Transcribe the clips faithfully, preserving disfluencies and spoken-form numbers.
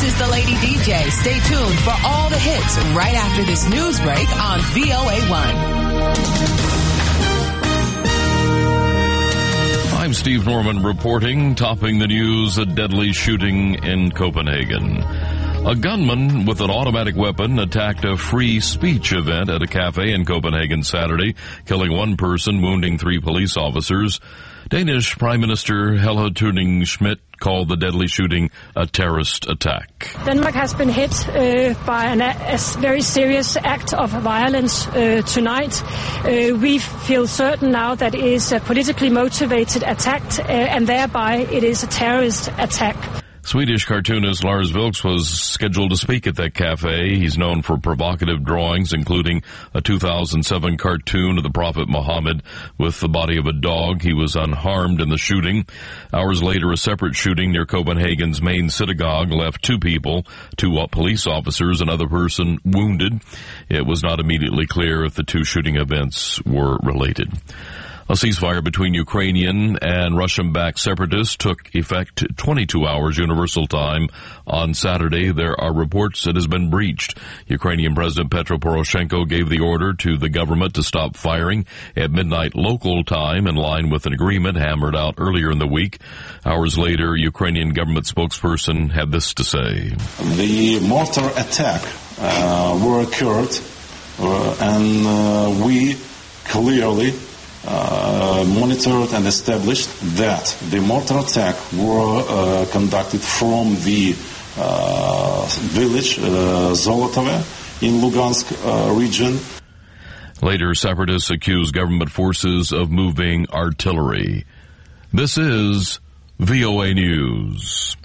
is the Lady D J. Stay tuned for all the hits right after this news break on V O A one. I'm Steve Norman reporting, topping the news, a deadly shooting in Copenhagen. A gunman with an automatic weapon attacked a free speech event at a cafe in Copenhagen Saturday, killing one person, wounding three police officers. Danish Prime Minister Helle Thorning-Schmidt called the deadly shooting a terrorist attack. Denmark has been hit uh, by an, a very serious act of violence uh, tonight. Uh, we feel certain now that it is a politically motivated attack, uh, and thereby it is a terrorist attack. Swedish cartoonist Lars Vilks was scheduled to speak at that cafe. He's known for provocative drawings, including a two thousand seven cartoon of the Prophet Muhammad with the body of a dog. He was unharmed in the shooting. Hours later, a separate shooting near Copenhagen's main synagogue left two people, two police officers, another person wounded. It was not immediately clear if the two shooting events were related. A ceasefire between Ukrainian and Russian-backed separatists took effect twenty-two hours Universal Time on Saturday. There are reports it has been breached. Ukrainian President Petro Poroshenko gave the order to the government to stop firing at midnight local time, in line with an agreement hammered out earlier in the week. Hours later, Ukrainian government spokesperson had this to say. The mortar attack uh, were occurred, uh, and uh, we clearly Uh, monitored and established that the mortar attack were uh, conducted from the uh, village uh, Zolotove in Lugansk uh, region. Later, separatists accused government forces of moving artillery. This is V O A News.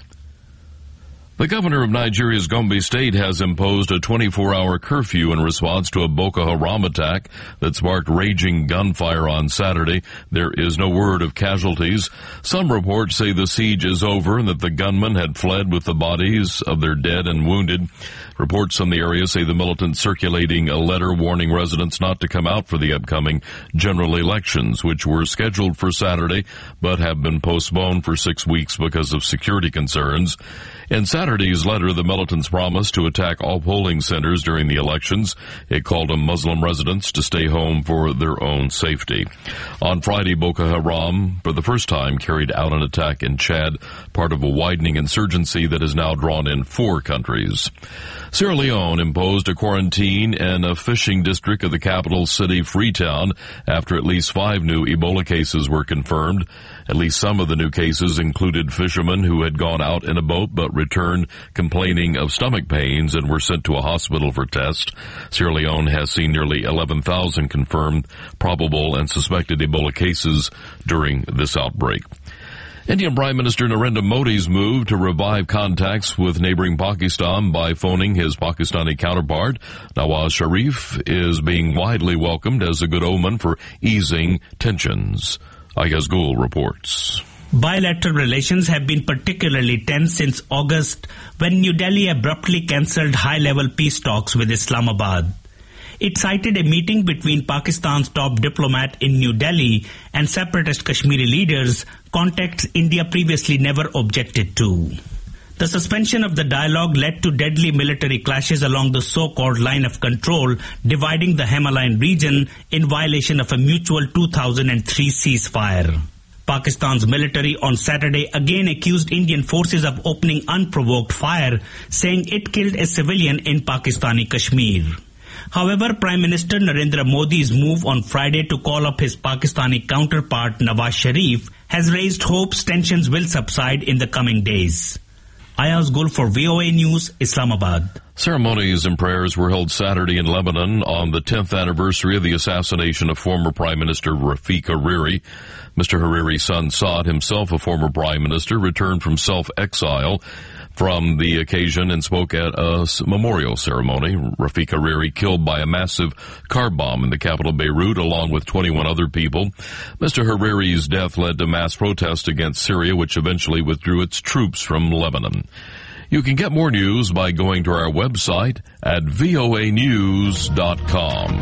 The governor of Nigeria's Gombe State has imposed a twenty-four hour curfew in response to a Boko Haram attack that sparked raging gunfire on Saturday. There is no word of casualties. Some reports say the siege is over and that the gunmen had fled with the bodies of their dead and wounded. Reports from the area say the militants circulating a letter warning residents not to come out for the upcoming general elections, which were scheduled for Saturday but have been postponed for six weeks because of security concerns. In Saturday's letter, the militants promised to attack all polling centers during the elections. It called on Muslim residents to stay home for their own safety. On Friday, Boko Haram, for the first time, carried out an attack in Chad, part of a widening insurgency that has now drawn in four countries. Sierra Leone imposed a quarantine in a fishing district of the capital city, Freetown, after at least five new Ebola cases were confirmed. At least some of the new cases included fishermen who had gone out in a boat but returned complaining of stomach pains and were sent to a hospital for tests. Sierra Leone has seen nearly eleven thousand confirmed probable and suspected Ebola cases during this outbreak. Indian Prime Minister Narendra Modi's move to revive contacts with neighboring Pakistan by phoning his Pakistani counterpart, Nawaz Sharif, is being widely welcomed as a good omen for easing tensions. Ayaz Gul reports. Bilateral relations have been particularly tense since August, when New Delhi abruptly cancelled high-level peace talks with Islamabad. It cited a meeting between Pakistan's top diplomat in New Delhi and separatist Kashmiri leaders, contacts India previously never objected to. The suspension of the dialogue led to deadly military clashes along the so-called line of control dividing the Himalayan region in violation of a mutual two thousand three ceasefire. Pakistan's military on Saturday again accused Indian forces of opening unprovoked fire, saying it killed a civilian in Pakistani Kashmir. However, Prime Minister Narendra Modi's move on Friday to call up his Pakistani counterpart Nawaz Sharif has raised hopes tensions will subside in the coming days. Ayaz Gul for V O A News, Islamabad. Ceremonies and prayers were held Saturday in Lebanon on the tenth anniversary of the assassination of former Prime Minister Rafik Hariri. Mister Hariri's son Saad, himself a former Prime Minister, returned from self-exile from the occasion and spoke at a memorial ceremony. Rafik Hariri killed by a massive car bomb in the capital Beirut along with twenty-one other people. Mister Hariri's death led to mass protests against Syria, which eventually withdrew its troops from Lebanon. You can get more news by going to our website at V O A news dot com.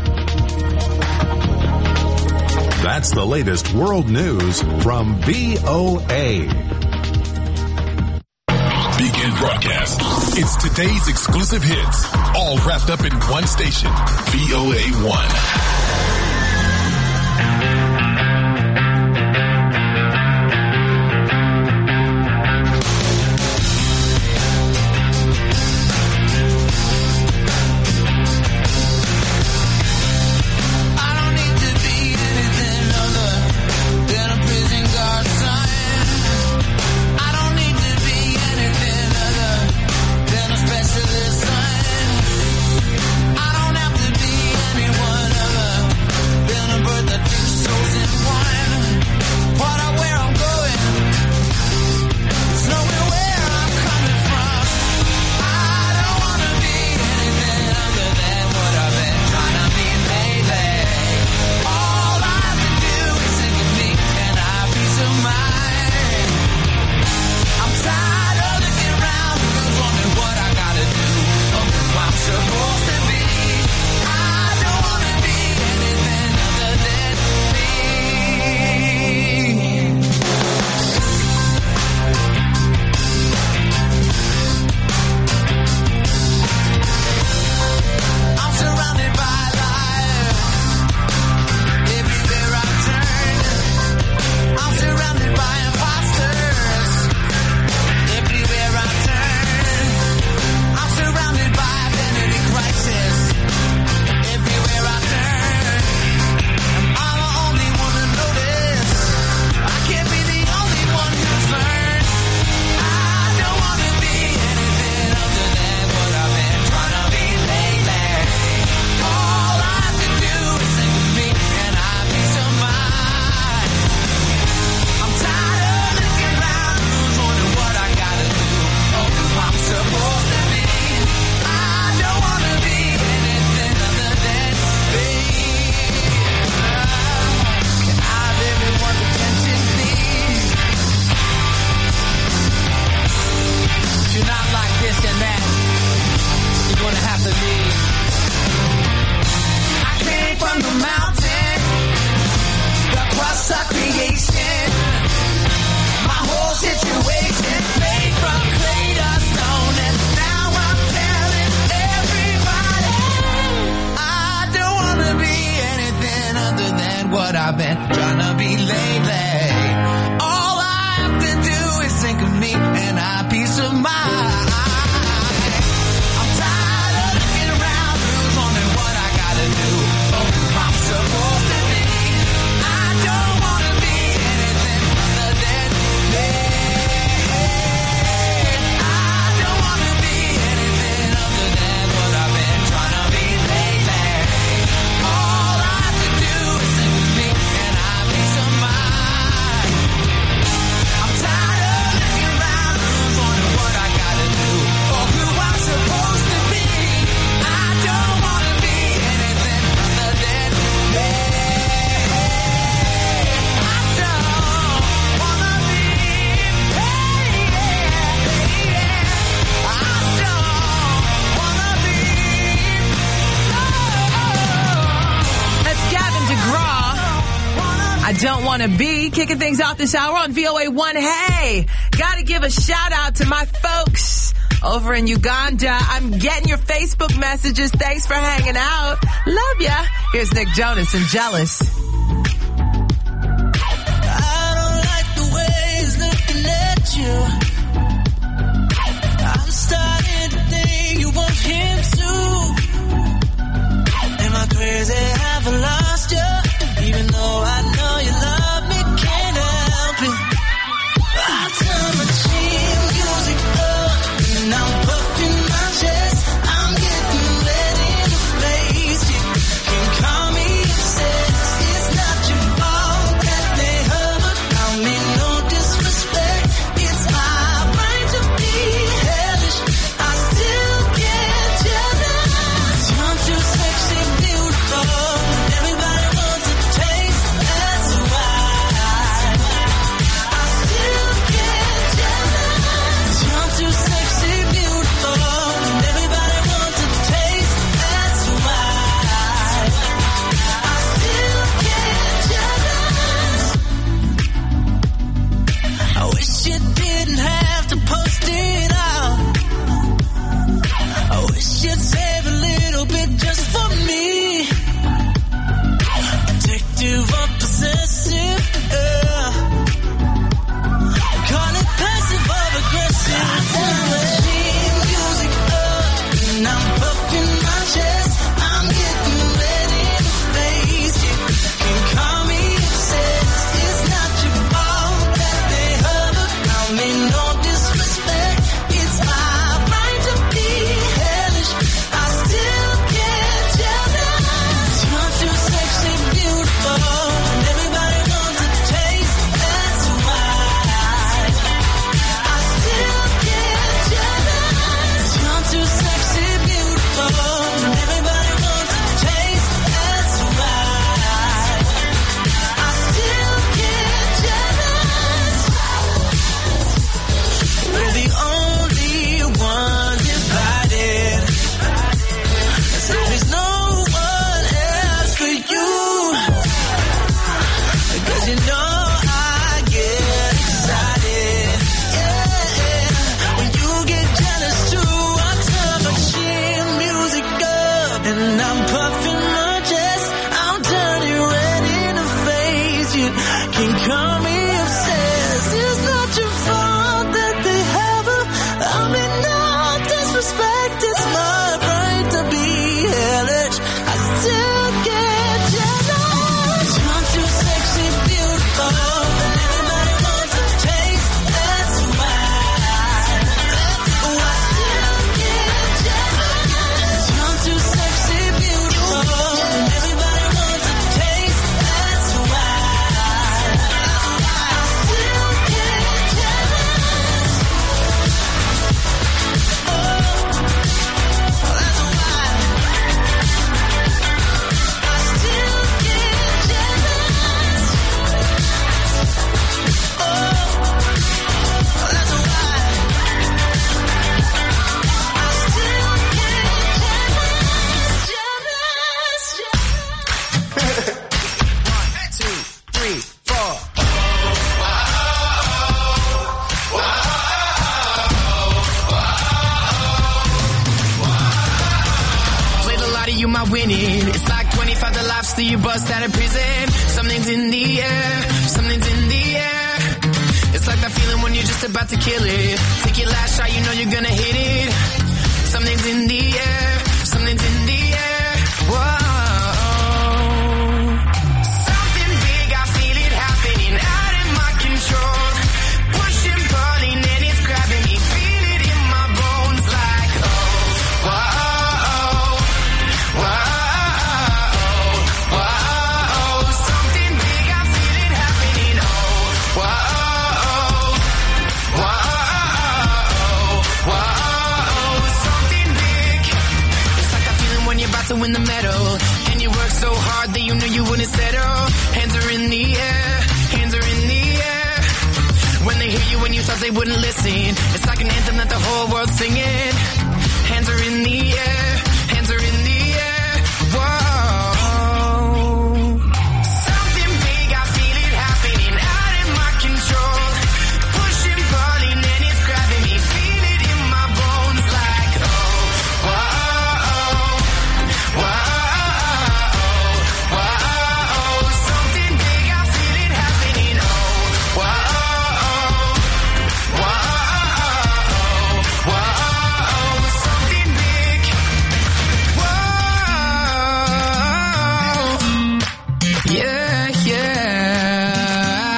That's the latest world news from V O A. Begin broadcast. It's today's exclusive hits, all wrapped up in one station, V O A one. Don't want to be kicking things off this hour on V O A one. Hey, got to give a shout out to my folks over in Uganda. I'm getting your Facebook messages. Thanks for hanging out. Love ya. Here's Nick Jonas and Jealous. I don't like the way he's looking at you. I'm starting to think you want him too. Am I crazy? Have I lost you? Even though I know you love me, can't help it. I turn my chin, music up, and I'm puffing my chest. I'm getting ready to face it. Can call me obsessed. It's not your fault that they heard about me. No disrespect. It's my happening. It's like twenty-five the life till you bust out of prison. Something's in the air, something's in the air. It's like that feeling when you're just about to kill it. Take your last shot, you know you're gonna hit it. Something's in the air, something's in the air. Whoa. Something big, I feel it happening, out of my control. Pushing, pulling, and it's grabbing me. Feel it in my bones like, oh, whoa, whoa, whoa. Something big, I feel it happening, oh, whoa, whoa, whoa. Something big. It's like that feeling when you're about to win the medal, and you work so hard that you knew you wouldn't settle. Hands are in the air, hands are in the air. When they hear you when you thought they wouldn't listen, it's like an anthem that the whole world's singing. Hands are in the air, hands are in the air. Whoa. Something big, I feel it happening, out of my control. Pushing, pulling, and it's grabbing me. Feel it in my bones like, oh, whoa, whoa, whoa. Something big, I feel it happening, oh, whoa, whoa, whoa. Something big, whoa. Yeah, yeah.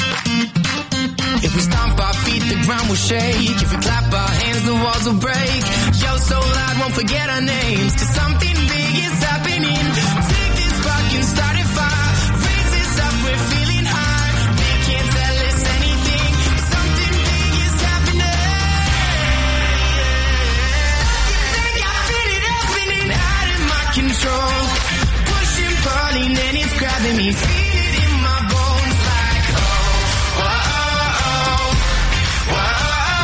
If we stomp our feet, the ground will shake. If we clap our hands, the walls will break. Yell so loud, won't forget our names. Cause something big is happening. Take this spark and start a fire. Raise this up, we're feeling high. They can't tell us anything. Something big is happening. Think I feel it happening, out of my control. Pushing, pulling, and it's grabbing me. Feel it in my bones like, oh, whoa, whoa,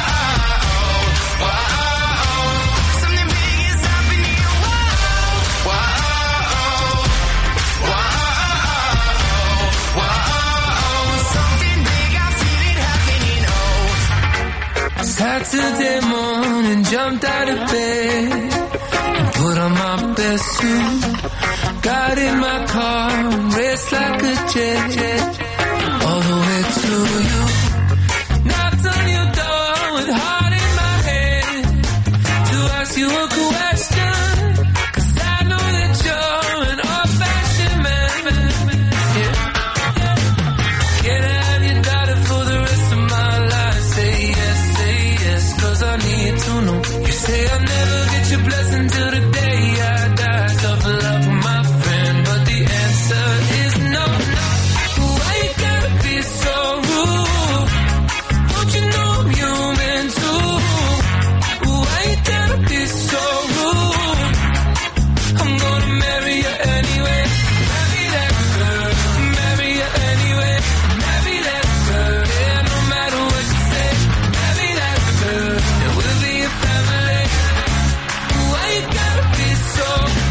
whoa. Something big is happening, whoa, whoa, whoa, whoa. Something big, I feel it happening, oh. Saturday morning, jumped out of bed and put on my best suit. Got in my car and raced like a jet all the way to you. Knocked on your door with heart in my head to ask you a question. Cause I know that you're an old-fashioned man. Yeah. Can I have your daughter for the rest of my life? Say yes, say yes, cause I need to know. You say I'll never get your blessing till the day I die. Tough love for my friend, but the answer is no. Why you gotta be so rude? Don't you know I'm human too? Why you gotta be so rude? I'm gonna marry you anyway. Marry that girl, marry you anyway. Marry that girl, yeah, no matter what you say. Marry that girl, and we'll be a family. Why you gotta be so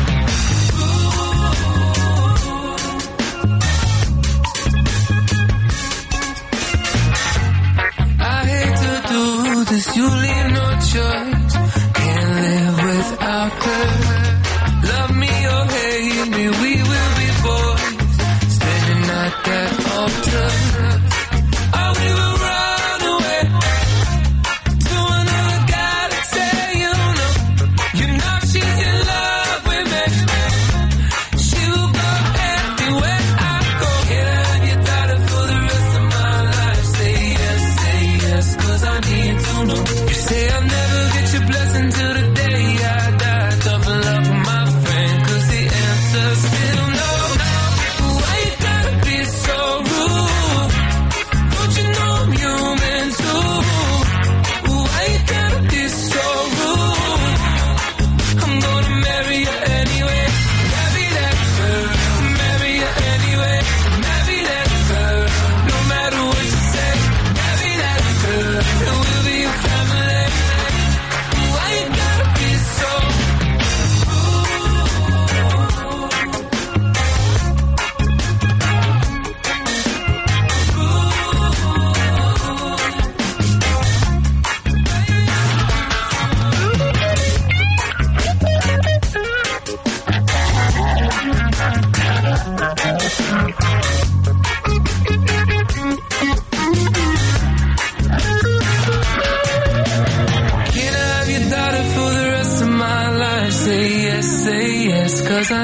I hate to do this, you leave no choice. Can't live without her. Love me or hate me, we will be boys. Standing at that altar. Or we will run away to another guy to say you know. You know she's in love with me. She will go everywhere I go. Can I have your daughter for the rest of my life? Say yes, say yes, cause I need to know. You say I'll never get your blessing till the day I die. Tough love for my friend, cause the answer's still no. Why you gotta be so rude? Don't you know I'm human too? Why you gotta be so rude? I'm gonna marry you anyway. Marry that girl, marry you anyway. Marry that girl, no matter what you say. Marry that girl, and we'll be a family.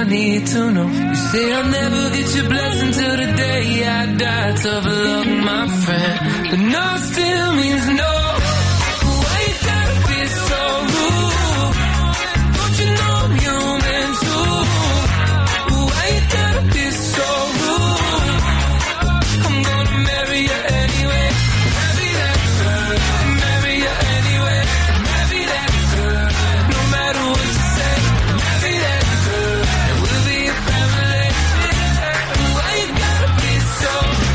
I need to know. You say I'll never get your blessing till the day I die. Tough luck, my friend, but no still means no. Why you gotta be so rude? Don't you know I'm human too? Why you gotta be so rude? I'm gonna marry you anyway. Marry that girl, marry you anyway. Marry that girl, no matter what you say. Marry that girl, and we'll be a family. Why you gotta be so?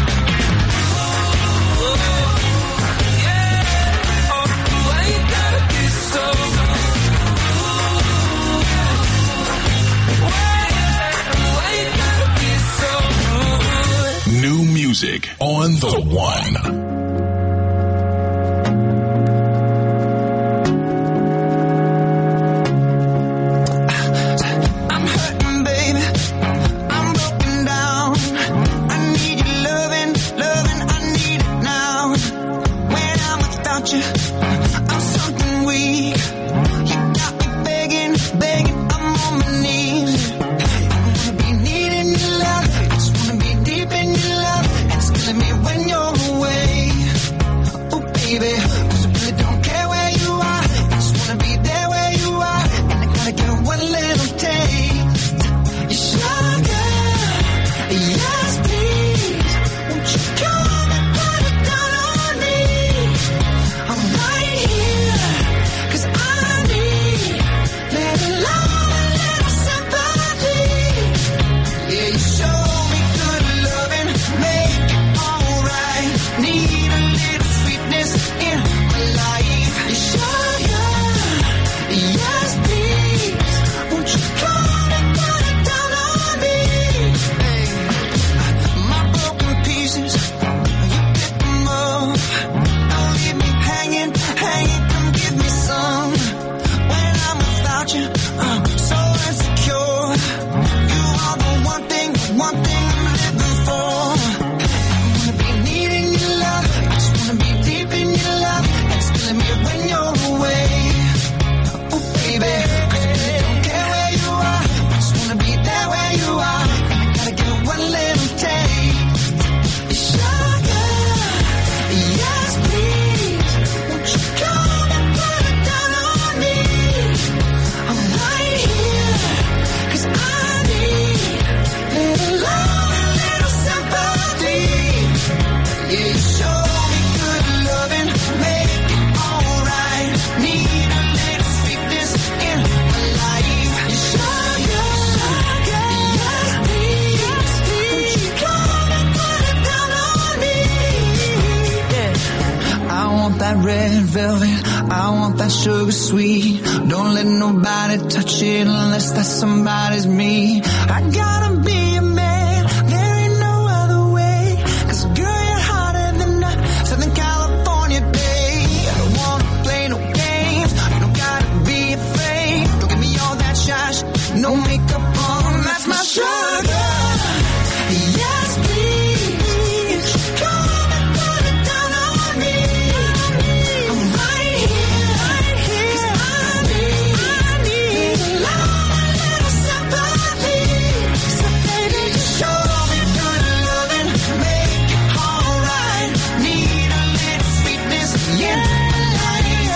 Oh, yeah. Oh, why you gotta be so? Why, why you gotta be so rude? New music on the one. I'm hurting, baby. I'm broken down. I need your loving, loving. I need it now. When I'm without you, I'm something weak. You got me begging, begging. I'm on my knees. I wanna be needing your love. I just wanna be deep in your love. And it's killing me when you're away. Oh, baby, 'cause I really don't care where you are. I just wanna be there where you are. And I gotta get one little taste. Your sugar, yes please. Won't you come and put it down on me? I'm right here, 'cause I need little love and little sympathy. Yeah, you show me good loving, make it alright. Need a little sweetness in my life. Your sugar, yes please. Won't you come and put it down on me? Hey, my broken pieces, you pick them up. Don't leave me hanging, hanging. Come give me some. When I'm without you, I'm so insecure. You are the one thing, the one thing I'm living for. I wanna be needing your love. I just wanna be deep in your love. And it's killing me when you're away. Oh baby, 'cause I really don't care where you are. I just wanna be there where you are. And I gotta get one little taste. Your sugar, yes please. Won't you come and put it down on me? I'm right here, 'cause I need little love and little sympathy. Yeah, you show me good loving, make it alright. Need a little sweetness in my life. Your sugar, yes please. Won't you come and put it down on me? Yeah. I want that red velvet, I want that sugar sweet. Don't let nobody touch it unless that somebody's me. I gotta be a man, there ain't no other way. 'Cause girl, you're hotter than a Southern California day. I don't wanna play no games, you don't gotta be afraid. Don't give me all that shash, no makeup on, that's my sugar. Yes please, come and put it down on me. I'm right here, 'cause I need, I need love and little sympathy. So baby, show me good loving, make it alright. Need a little sweetness in my life.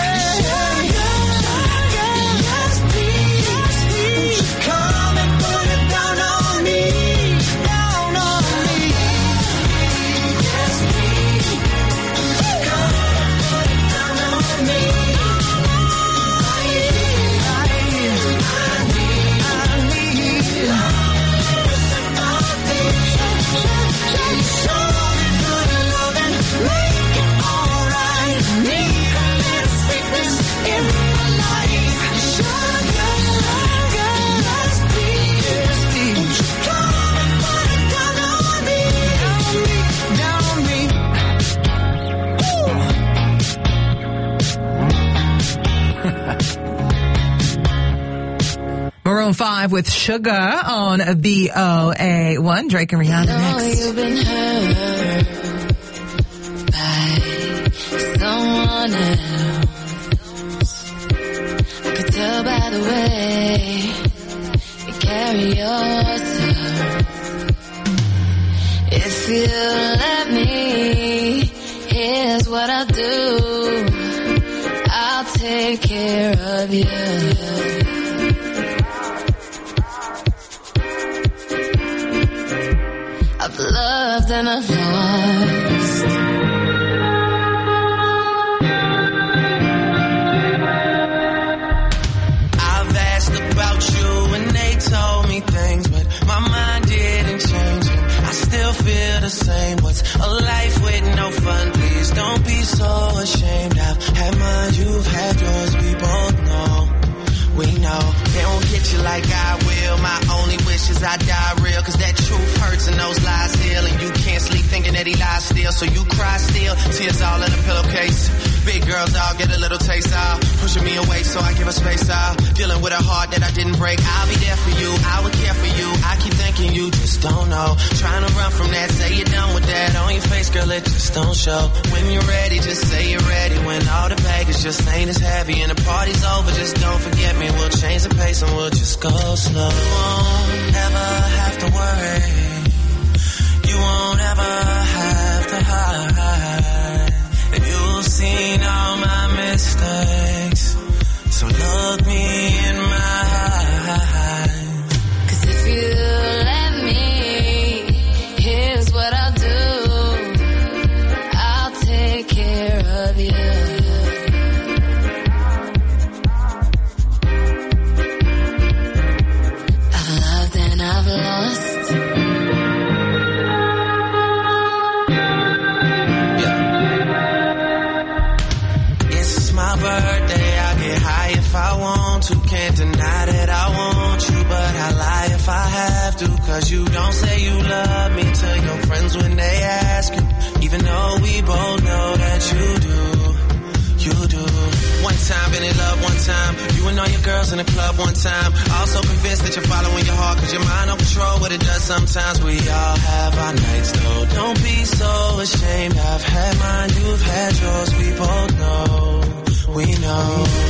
Yes please, won't you come and put it down on me? Down on me. Yes please, come and put it down on me. I need, I need, I need love and sympathy. You show me good loving, make it alright. Need a little sweetness in my life. Sugar, sugar, yes please. Won't you come and put it down on me? Down on me, Maroon five with Sugar on V O A one. Drake and Rihanna next. You've been hurt by someone else. I could tell by the way you carry yourself. If you let me, here's what I'll do. I'll take care of you. I've loved and I've lost. I've asked about you and they told me things, but my mind didn't change and I still feel the same. What's a life with no fun? Please don't be so ashamed. I've had mine, you've had yours, we both know. We know they won't get you like I will. My only wish is I die real, cause that truth hurts and those lies heal. And you can't sleep thinking that he lies still, so you cry still. Tears all in a pillowcase. Big girls all get a little taste out, pushing me away so I give her space out. Dealing with a heart that I didn't break. I'll be there for you, I would care for you. I keep thinking you just don't know. Trying to run from that, say you're done with that. On your face, girl, it just don't show. When you're ready, just say you're ready. When all the baggage just ain't as heavy and the party's over, just don't forget me. We'll change the pace and we'll just go slow. You won't ever have to worry. You won't ever have to hide. And you've seen all my mistakes, so look me in my eyes. Cause if you let me, here's what I'll do. I'll take care of you. I've lost. Yeah. It's my birthday, I get high if I want to. Can't deny that I want you, but I lie if I have to. Cause you don't say you love me to your friends when they ask you, even though we both know that you do, you do. One time, been in love one time. You and all your girls in the club one time. Also convinced that you're following your heart, cause your mind don't control what it does sometimes. We all have our nights though. Don't be so ashamed. I've had mine, you've had yours. We both know, we know.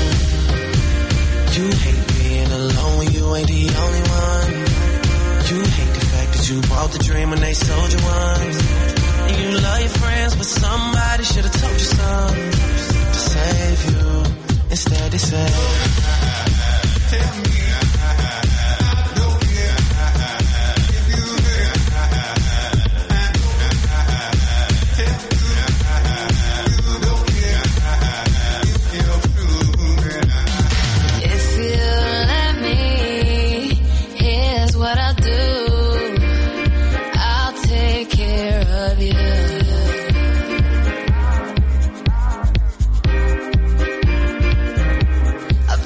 You hate being alone when you ain't the only one. You hate the fact that you bought the dream when they sold you one. And you love your friends, but somebody should've told you something to save you. Instead they say, tell me, I don't care if you hurt. Tell me, you don't care if you're true. If you let me, here's what I'll do. I'll take care of you. I've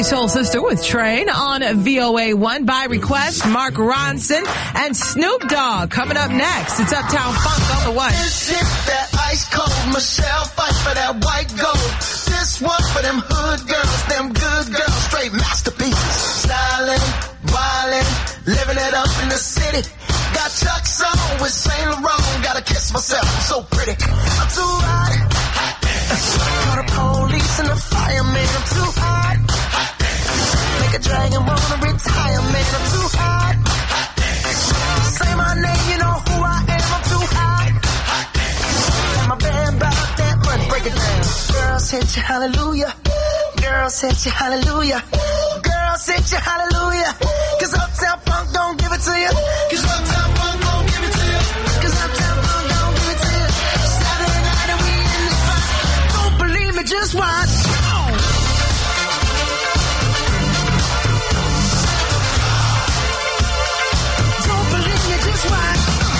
Soul Sister with Train on V O A one by request. Mark Ronson and Snoop Dogg coming up next. It's Uptown Funk on the one. This is that ice cold Michelle fight for that white gold. This one for them hood girls, them good girls, straight masterpieces. Stylin', wildin', living it up in the city. Got Chuck's on with Saint Laurent. Gotta kiss myself, I'm so pretty. I'm too hot. Call the police and the fireman. I'm too hot. Make a dragon wanna retire, man. I'm too hot. Say my name, you know who I am. I'm too hot. And my band bought that money. Break it down. Girls hit you, hallelujah. Girls hit you, hallelujah. Girls hit you, hallelujah. Cause Uptown Funk don't give it to you. Cause Uptown Funk don't give it to you. Cause Uptown Funk don't give it to you. Saturday night and we in the spot. Don't believe me, just watch. Don't believe me, just watch.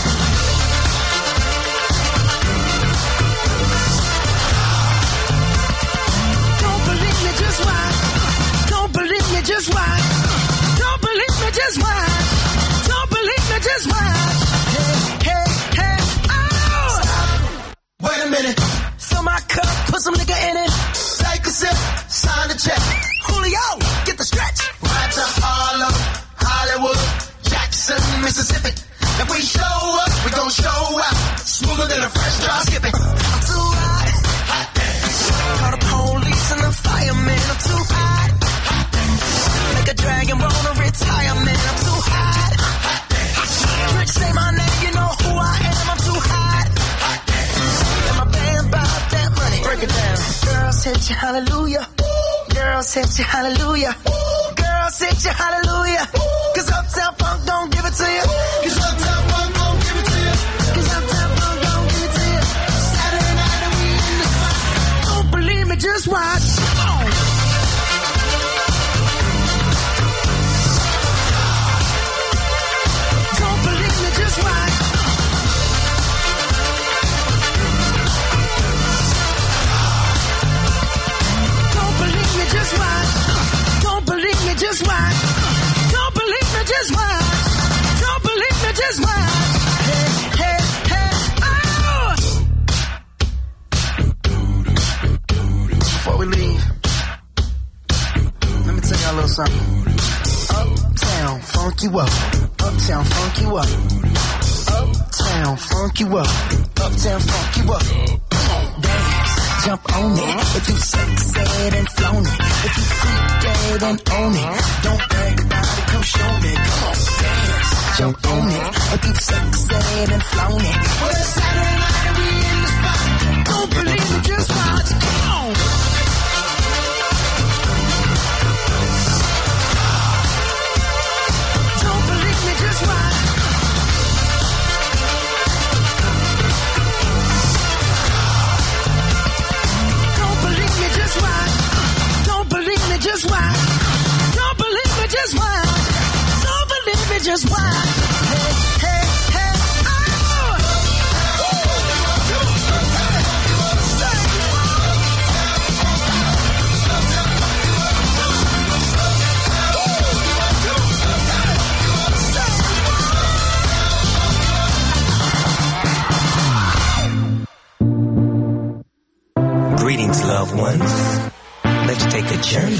Don't believe me, just watch. Don't believe me, just watch. Don't believe me, just watch. Don't believe me, just watch. Hey, hey, hey, oh! Stop. Wait a minute. Fill my cup, put some nigga in it. Take a sip, sign the check. Julio, get the stretch. Right to Harlem, Hollywood, Jackson, Mississippi. If we show up, we gon' show out. Smoother than a fresh drop skipping. I'm too hot. Hot damn. Call the police and the fireman. I'm too hot. Make a dragon wanna retire, man. I'm too hot. Trick, say my name, you know who I am. I'm too hot. And my band bought that money. Break it down. Girls hit you, hallelujah. Girls hit you, hallelujah. Girls hit you, hallelujah. Cause Uptown Funk don't give it to you. Cause Uptown Funk don't give it to you. Cause Uptown Funk don't give it to you. Saturday night and we in the spot. Don't believe me, just watch. Come on. Don't believe me, just watch. Don't believe me, just watch. Don't believe me, just watch. Don't believe me, just watch. Don't believe me, just watch. Hey, hey, hey, oh! Before we leave, let me tell y'all a little something. Uptown, funk you up. Uptown, funk you up. Uptown, funk you up. Uptown, funk you up. Come on, dance, jump on it. If you sexed and flown it. If you freaked and own it. Don't brag about it, come show me. Come on, dance, jump on it. If you sexed and flown it. Well, it's Saturday night and we in the spot. Don't believe me, just watch. Come on. Don't believe me, just watch. Don't believe me, just watch. Don't believe me, just watch. Don't believe me, just watch. Don't believe me, just watch. Hey, hey, hey, oh! Greetings, loved ones. Let's take a journey.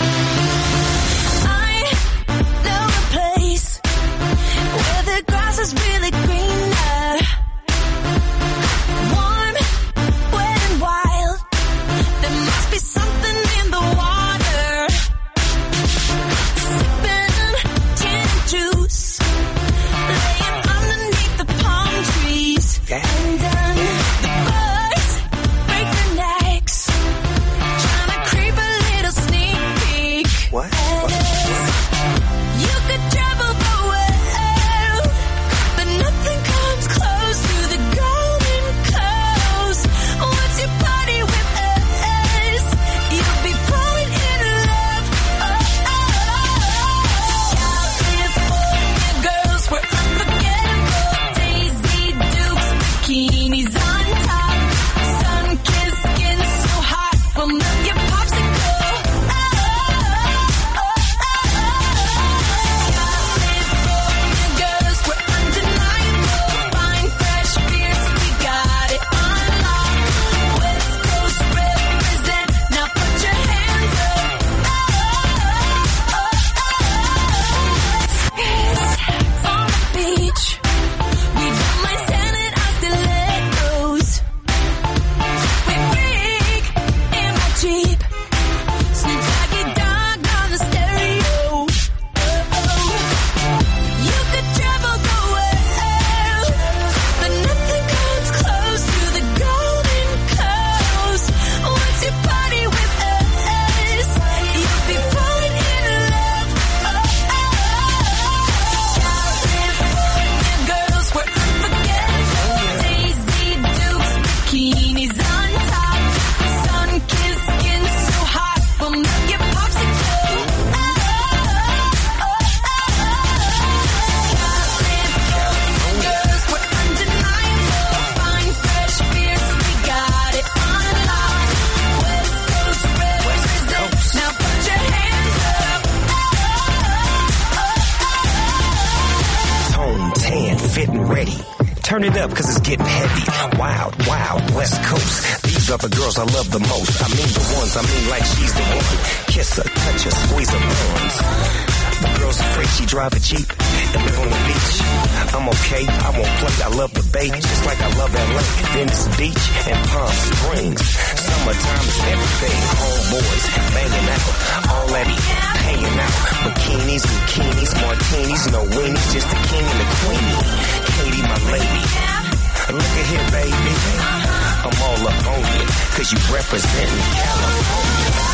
I know a place where the grass is really greener. Warm, wet and wild. There must be something in the water. Sipping gin and juice, laying underneath the palm trees. And then the birds break their necks, trying to creep a little sneak peek. What? And you could travel the world, but nothing comes close to the golden coast. Once you party with us, turn it up cause it's getting heavy. Wild, wild, West Coast. These are the girls I love the most. I mean the ones, I mean like she's the one. Kiss her, touch her, squeeze her bones. The girl's afraid she drive a Jeep and live on the beach. I'm okay, I won't play, I love the bay, just like I love L A, Venice Beach and Palm Springs. Summertime is everything, homeboys banging out, all that he hanging out. Bikinis, bikinis, martinis, no weenies, just the king and the queenie. Katie, my lady, look at here, baby. I'm all up on you, cause you representing California.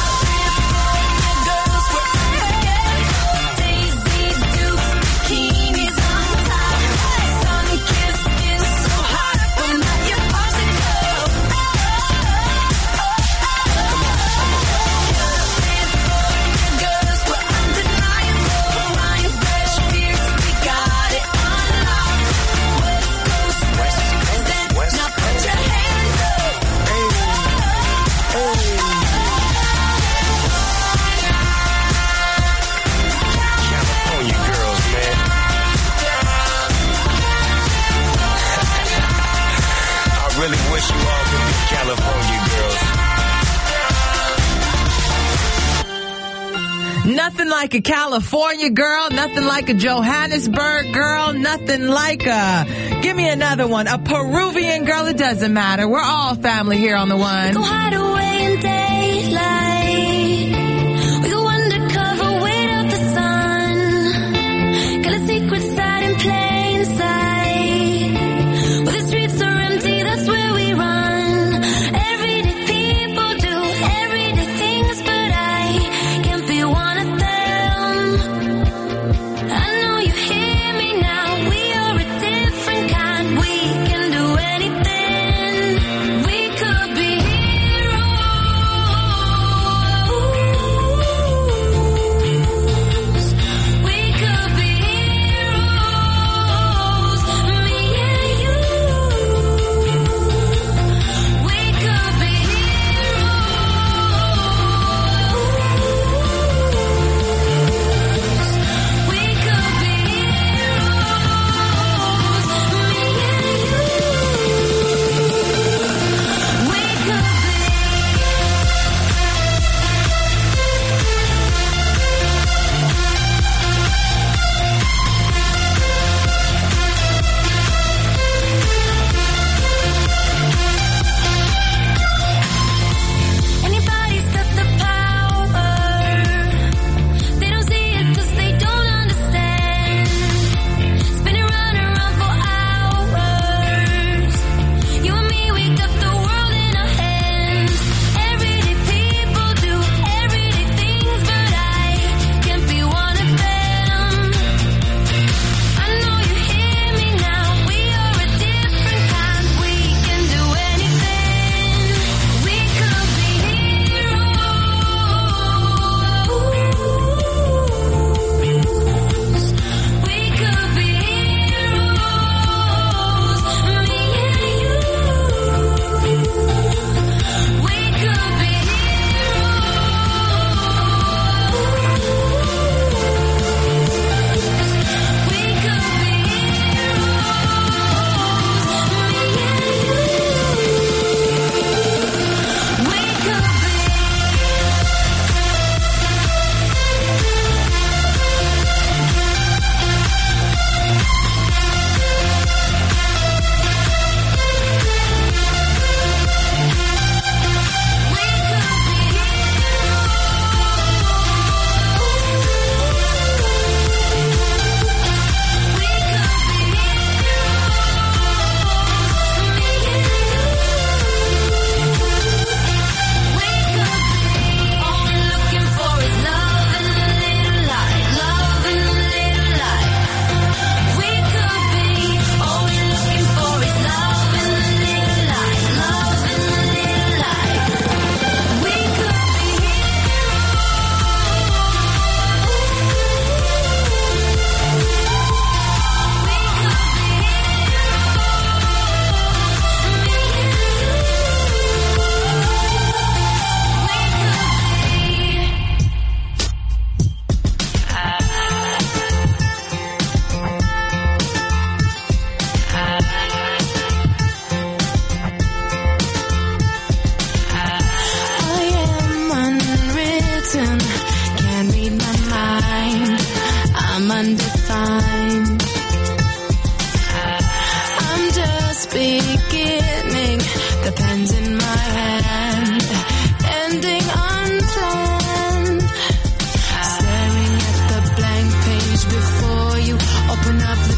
California girls. Nothing like a California girl, nothing like a Johannesburg girl, nothing like a, give me another one, a Peruvian girl. It doesn't matter. We're all family here on the one. Go hide away in daylight. We go undercover, wait out the sun. Got a secret side in plain sight. Where the streets are empty, that's where we run. Everyday people do everyday things, but I can't be one of them. I know you hear me now. We are a different kind. We can do anything. We could be heroes.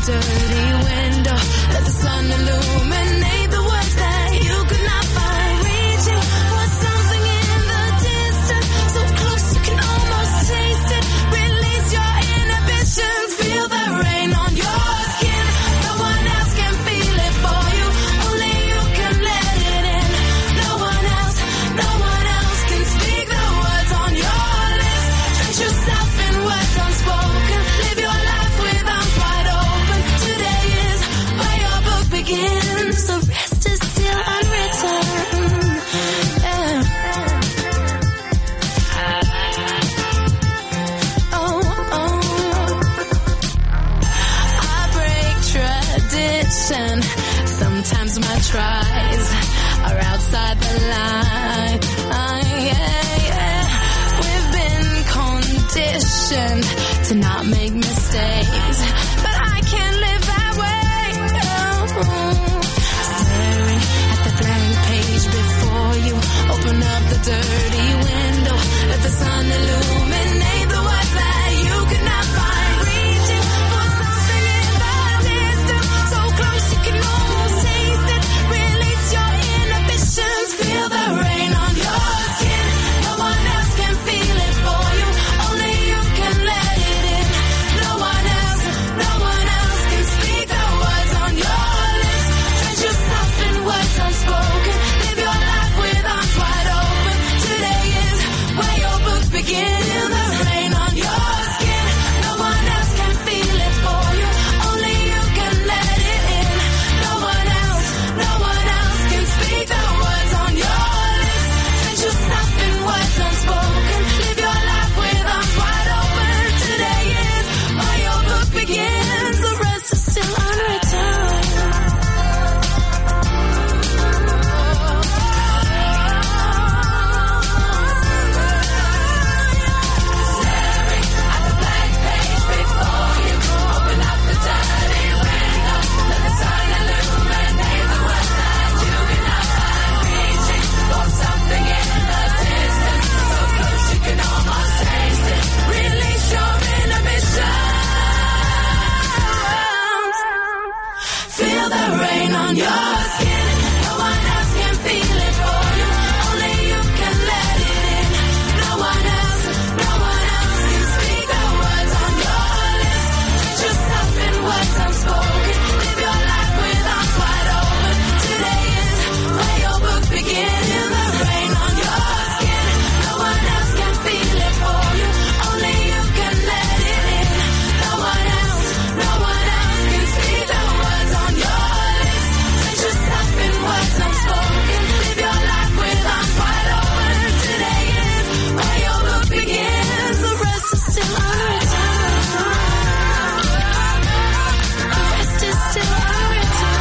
dirty window. Let the sun illuminate the words that you could not find. Reaching for something in the distance, so close you can almost taste it. Release your inhibitions, feel the rain on your skin. No one else can feel it for you, only you can let it in. No one else, no one else can speak the words on your lips. Drench yourself in words unspoken, live your life with arms wide open. Today is where your book begins, the rest is still unwritten. Yeah. Oh, oh. I break tradition. Sometimes my tries are outside the line. Uh, yeah, yeah. We've been conditioned to not make mistakes, but I can't live that way. Oh. Staring at the blank page before you, open up the dirty window. Let the sun illuminate the words that you could not find. Reaching for something in the distance, so close you can almost taste it. Release your inhibitions, feel the rain on your skin. No one else can feel it for you, only you can let it in. No one else, no one else can speak the words on your lips. Drench yourself in words unspoken, live your life with arms wide open. Today is where your book begins. Feel the rain on your skin. No one else can feel it for you, only you can let it in. No one else, no one else can speak the words on your lips. Drench yourself in words unspoken, live your life with arms wide open. Today is where your book begins, the rest is still unwritten. Staring at the blank page before you, open up the dirty window. Let the sun illuminate the words that you cannot find. Reaching for something in the distance, so close you can almost taste it. Release your inhibitions, feel the rain on your skin. No one else can feel it for you, only you can let it in. No one else, no one else can speak the words on your lips. Drench yourself in words unspoken, live your life with arms wide open. Today is where your book begins. Feel the rain on your skin. No one else can feel it for you, only you can let it in. No one else, no one else can speak the words on your lips. Drench yourself in words unspoken, live your life with arms wide open. Today is where your book begins, the rest is still unwritten. The rest is still unwritten.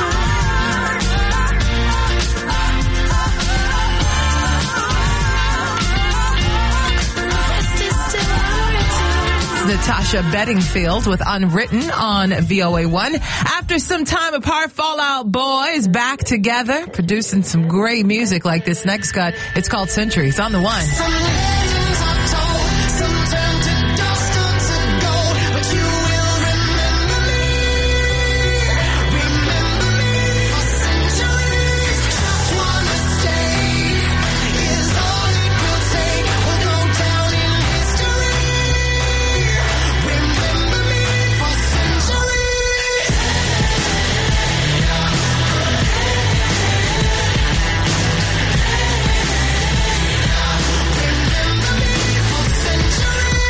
The rest is still unwritten. Natasha Bedingfield with Unwritten on V O A one. After some time apart, Fall Out Boy is back together, producing some great music like this next cut. It's called Century. It's on the one. Some legends are told, some turn to dust or to gold, but you will remember me. Remember me for centuries. Just wanna stay is all it will take. We'll go down in history. Remember me for centuries. Remember me for centuries.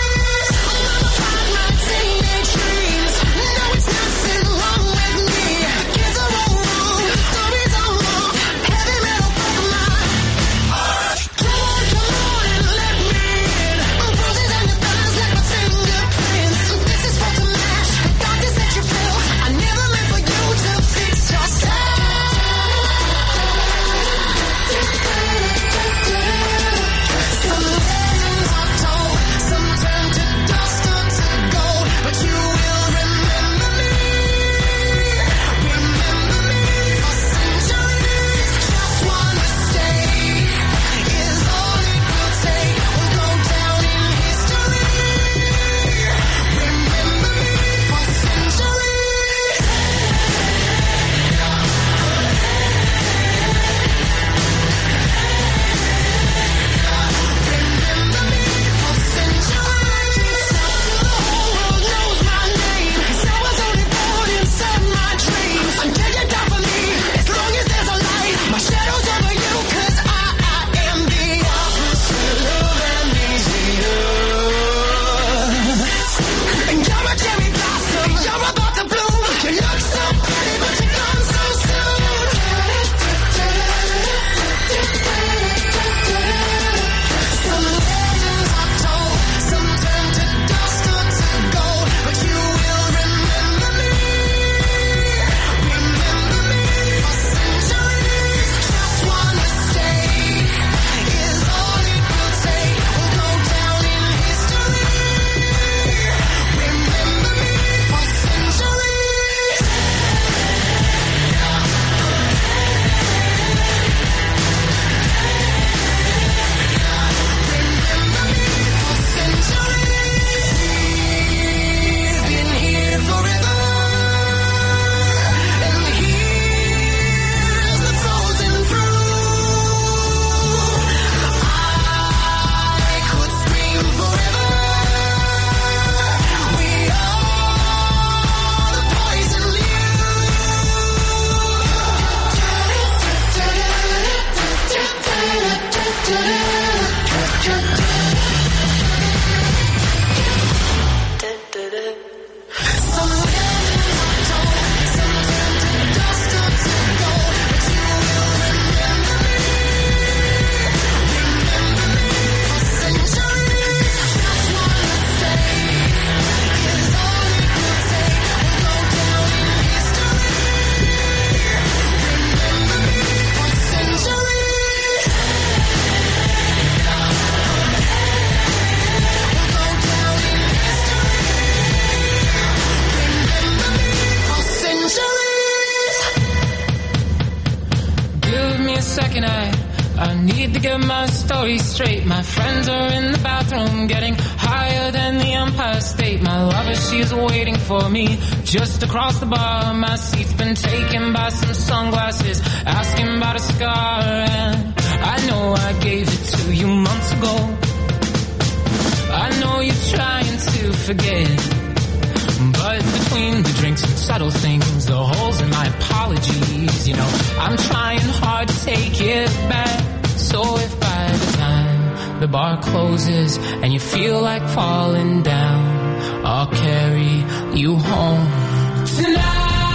story straight. My friends are in the bathroom getting higher than the Empire State. My lover, she's waiting for me just across the bar. My seat's been taken by some sunglasses asking about a scar. And I know I gave it to you months ago. I know you're trying to forget. But between the drinks and subtle things, the holes in my apologies, you know, I'm trying hard to take it back. So if by the time the bar closes and you feel like falling down, I'll carry you home tonight.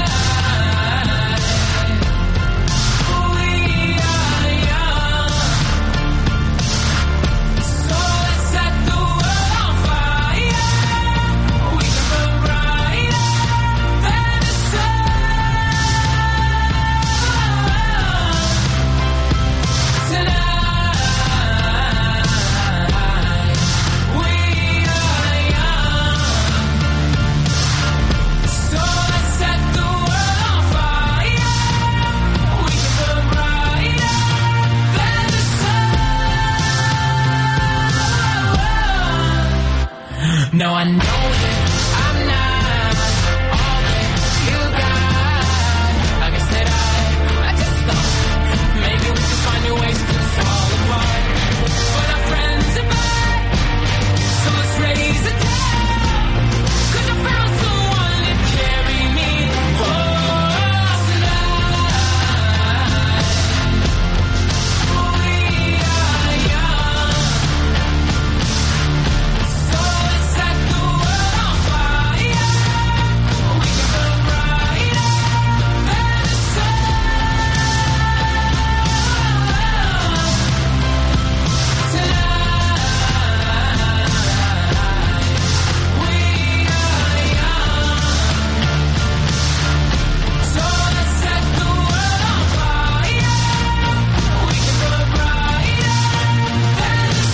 No, I know that I'm not all that you got. Like I said, I, I just thought maybe we could find new ways to fall apart. But our friends are back, so let's raise a toast. 'Cause I found someone to carry me home tonight. We are young, so let's set the world on fire. We can burn brighter than the sun tonight. We are young, so let's set the world on fire. We can burn brighter than the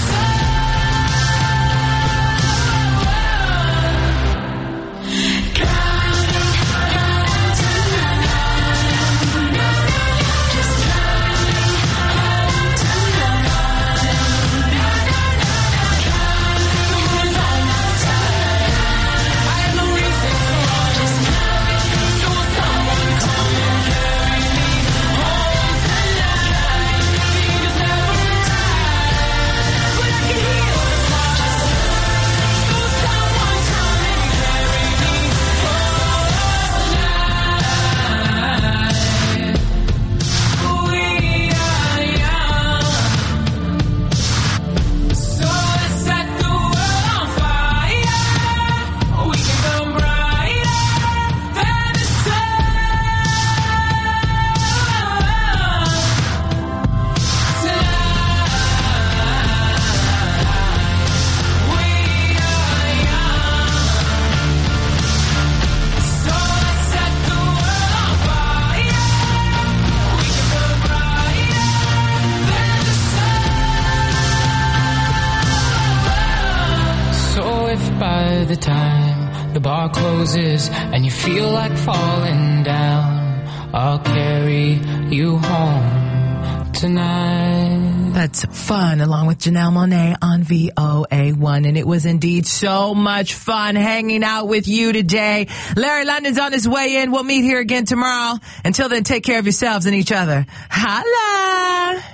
So if by the time the bar closes and you feel like falling down, I'll carry you home tonight. That's Fun, along with Janelle Monáe on V O A one. And it was indeed so much fun hanging out with you today. Larry London's on his way in. We'll meet here again tomorrow. Until then, take care of yourselves and each other. Holla!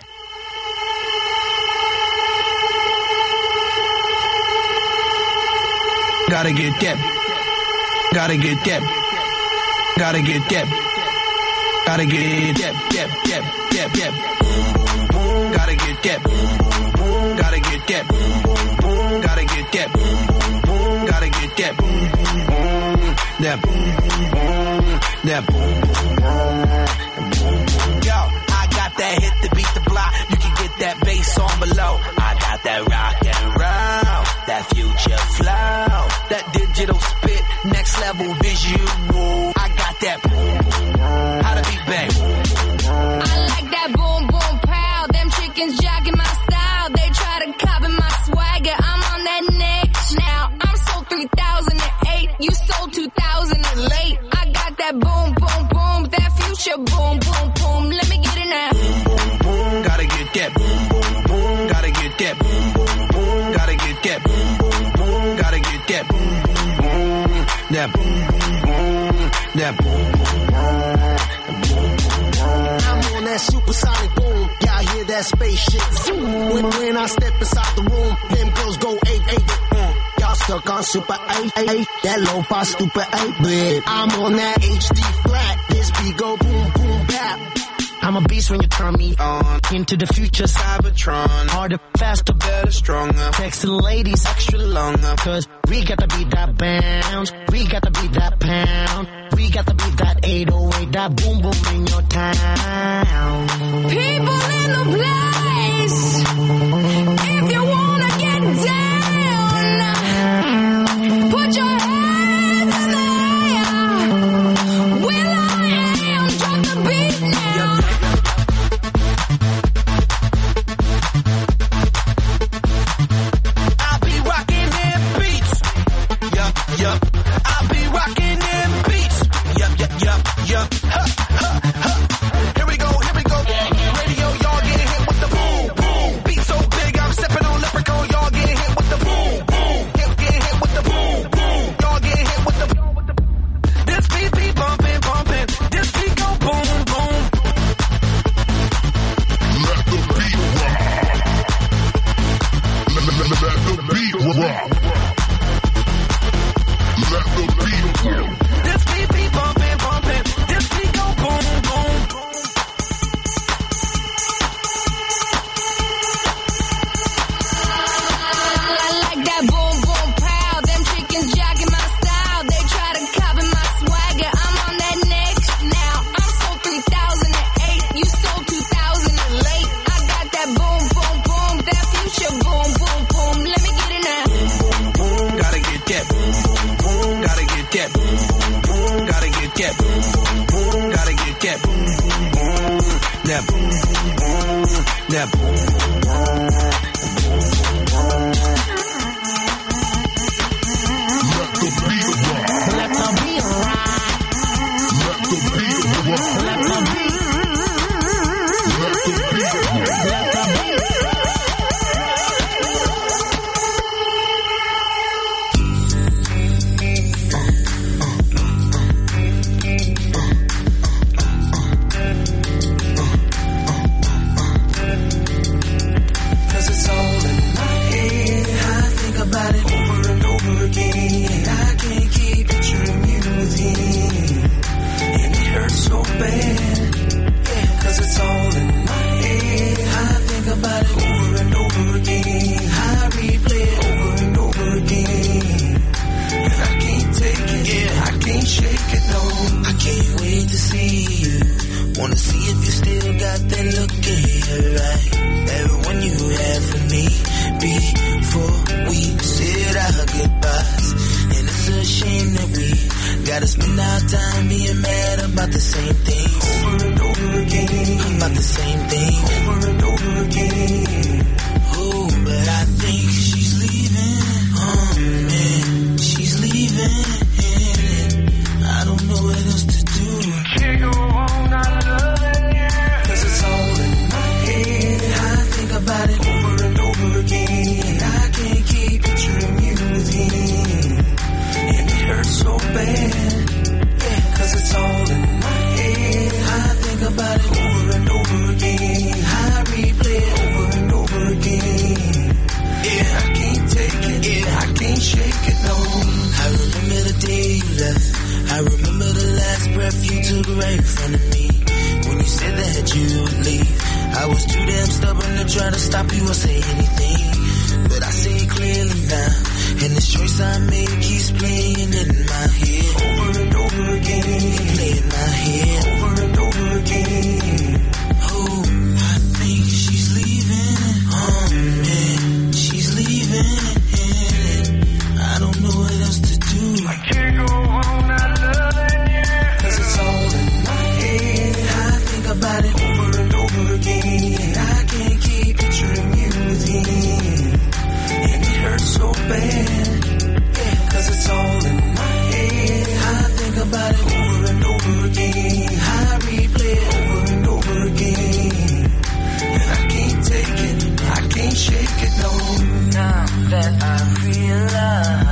Gotta get that. Gotta get that. Gotta get that. Gotta get that. That. That. That. That. Gotta get that. Gotta get that. Gotta get that. Gotta get that. That. That. Yo, I got that hit to beat the block. You can get that bass on below. I got that rock and roll, that future flow, that digital spit, next level visual. I got that. How to beat bang. I like that boom boom pow. Them chickens jogging my style. They try to copy my swagger. I'm on that next now. I'm sold three thousand eight. You sold two thousand late. I got that boom boom boom. That future boom boom boom. Let me get it now. Gotta get that. Gotta get that boom, boom, boom. Gotta get that boom, boom, boom. That boom, boom, boom. That boom, boom, boom. I'm on that supersonic boom. Y'all hear that spaceship zoom. When, when I step inside the room, them girls go eight, eight, mm. Y'all stuck on super eight, eight, that lo-fi stupid eight bit. I'm on that H D flat. This beat go boom, boom, bap. I'm a beast when you turn me on. Into the future, Cybertron. Harder, faster, better, stronger. Sexy ladies, extra longer. Cause we got to beat that bounce. We got to beat that pound. We got to beat that eight oh eight, that boom boom in your town. People in the place. If you wanna get down, put your hands in the air. Will I am, drop the beat now. I'll be rocking them beats. Yup, yup. I'll be rocking them beats. Yup, yup, yup, yup. Ha, ha, ha. Here we go, here we go. Radio, y'all getting hit with the boom, boom. Beat so big, I'm stepping on leprechaun. Y'all getting hit with the boom, boom. Hit, getting hit with the boom, boom. Y'all getting hit with the boom. This beat be bumping, bumping. This beat go boom, boom. Let the beat rock. Let, let, let, let the beat rock. Let the beat rock. This beat be bumping, bumping. This beat go boom, boom. I like that boom, boom, pow. Them chickens jacking my style. They try to copy my swagger. I'm on that next now. I'm sold three thousand eight. You sold two thousand late. I got that boom, boom, boom. That future boom, boom, boom. Let me get it now. Boom, gotta get that boom, boom, boom. Gotta get that boom, boom, boom. Gotta get that boom, boom, boom. Gotta get that boom, boom, boom. That boom, boom, boom. That boom, boom, boom. Let the beat rock. Let the beat rock. Let the beat rock. Let the beat. Let the beat rock. Let the beat. Cause it's all in my head. I think about it over and over again. I can't keep picturing you with him. And it hurts so bad. Yeah, cause it's all in my head. I think about it over and over again. I replay it over and over again. And I can't take it. Yeah, I can't shake it, no. I can't wait to see you. Wanna see if you still got that look in your eye. Everyone you had for me before we said our goodbyes. And it's a shame that we gotta spend our time being mad about the same things. Over and over again. About the same thing. Over and over again. Oh, but I think she's leaving. Oh man, she's leaving. I don't know what else to do. Can't go on, I love it. Cause it's all in my head. I think about it over and over again. I can't keep picturing you with him. And it hurts so bad. Yeah, cause it's all in my head. I think about it over and over again. I replay it over and over again. Yeah, I can't take it. Yeah, I can't shake it, no. I remember the day you left. I remember the last breath you took right in front of me. When you said that you would leave, I was too damn stubborn to try to stop you or say anything. But I see it clearly now, and this choice I made keeps playing in my head. Over and over again, play in my head. Over and over again. Oh, I think she's leaving. Oh man, she's leaving. I don't know what else to do. I can't go on, I love it. Cause it's all in my head. I think about it over and over again. I can't keep picturing you with him. And it hurts so bad. Yeah, cause it's all that I realize